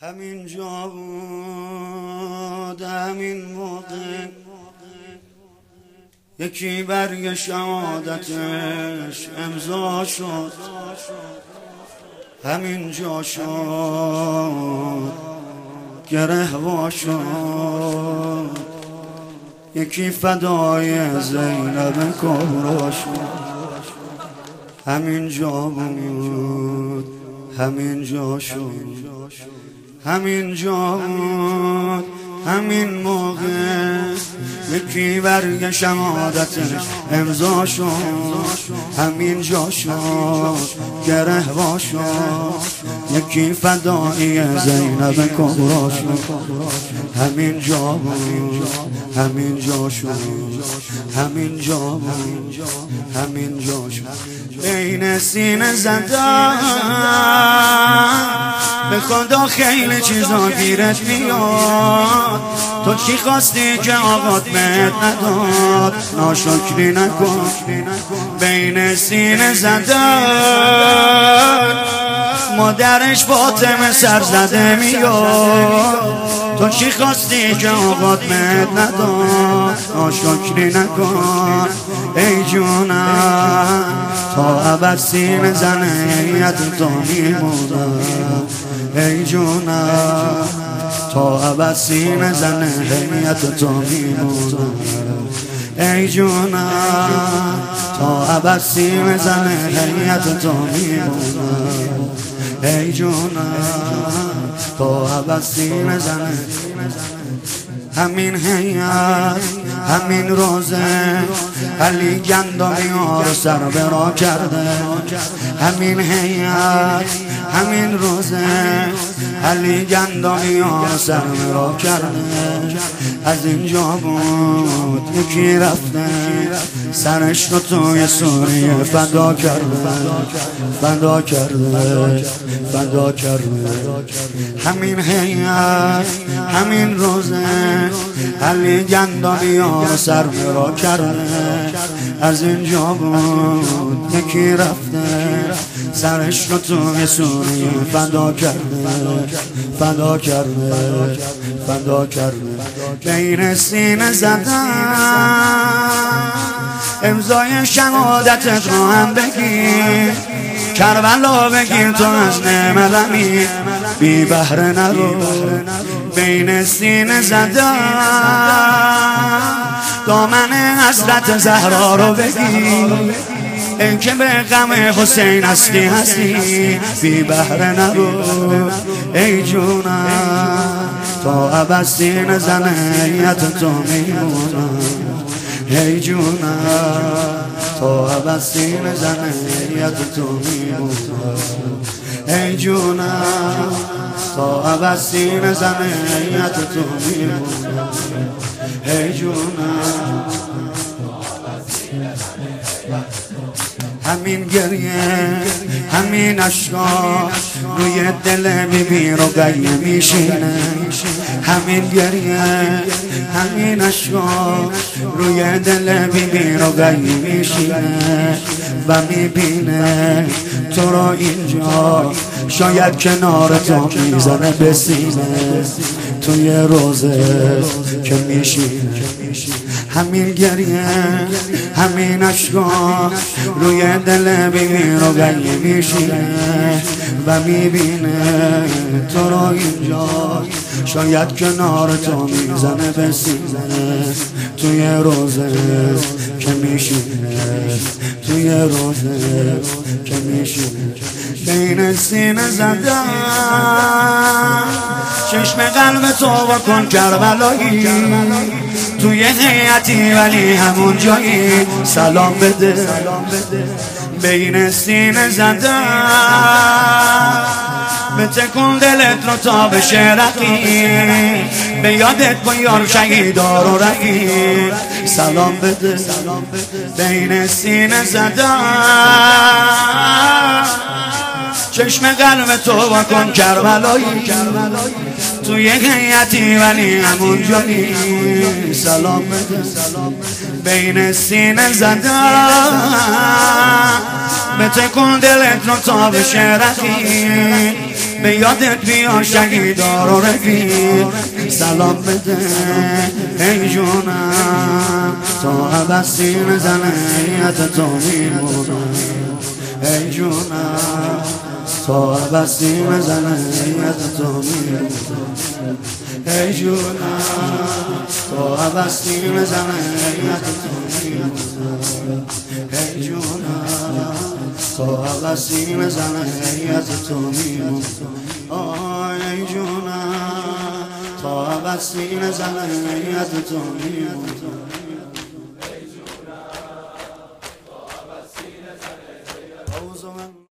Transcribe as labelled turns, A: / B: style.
A: همین جا بود همین موقع یکی برگ شهادتش امضا شد. همین جا شد گره وا شد، یکی فدای زینب کبرا شد. همین جا بود همین جا شد، همین جا بود همین موقع یکی برگ شهادتش امضا شد. همین جا شد گره وا شد، یکی فدایی زینب کبرا شد. همین جا بود همین جا شد، همین جا بود همین جا شد. بین سینه زدن به خدا خیلی چیزا گیرت میاد. تو چی خواستی که آقات بهت نداد؟ ناشکری نکن. بین سینه زدن مادرش فاطمه سر زده میاد. تو چی خواستی که آقات بهت نداد؟ ناشکری نکن. ای جونم تا ابد سینه زنیت تو میمونم. ای جونم تا ابد سینه زنیت تو میمونم. ای جونم تا ابد سینه زنیت تو میمونم. ای جونم تا ابد سینه زنیت. همین هیئت همین روزه علی گندمی ها رو سر برا کرده. همین هیئت همین روزه علی گندمی ها رو سر برا کرده. از اینجا بود یکی رفته سرش رو توی سوریه فدا کرده، فدا کرده، فدا کرده. همین هیئت همین روزه علی گندمی ها رو سر برا کرده. از اینجا بود یکی رفته سرش رو توی سوریه فدا کرده، فدا کرده، فدا کرده. بین سینه زدن امضای شهادتت رو هم بگیر. کربلا بگیر تو از نمرمی بی بهره نرو. بین سینه زدن دامن حضرت زهرا رو بگیر. این که به غم حسین هستی هستی بی بهره نرو. ای جونم تا ابد سینه زنیت تو میمونم. ای جونم تا ابد سینه زنیت تو میمونم. ای جونم تا ابد سینه زنیت تو میمونم. ای جونم همین گریه همین اشکا روی دل بیبی رو گریه میشینه. همین گریه همین اشکا روی دل بیبی رو گریه میشینه و میبینه تو رو اینجا شاید کنار تو میزنه به سینه توی روزه که میشینه. همین گریه همین اشکا روی دل بیبی رو گریه میشینه و میبینه تو رو اینجا شاید کنار تو میزنه به سینه توی روزه که میشینه، توی روزه که میشینه. بین سینه زدن چشم قلب تو بکن کربلایی. توی هیئتی ولی همون جایی سلام بده. بین سینه زدن به تکون دلت رو تا بشه رقیق. به یادت بیار شهیدا رو رقیق سلام بده. بین سینه زدن چشم قلب تو بکن کربلایی. توی هیئتی ولی همون جایی سلام بده. بین سینه زدن به تکون دلت رو تا بشه رقیق. به یادت بیا شهیدا رو رفیق سلام بده ای جونم تا عبسین زنیت تو میمونم ای جونم تا عبسین زنیت تو میمونم ای جونم تا عبسین زنیت تو میمونم ای جونم تا عبسین زنیت تو میمونم ای جونم تا عبسین زنیت تو میمونم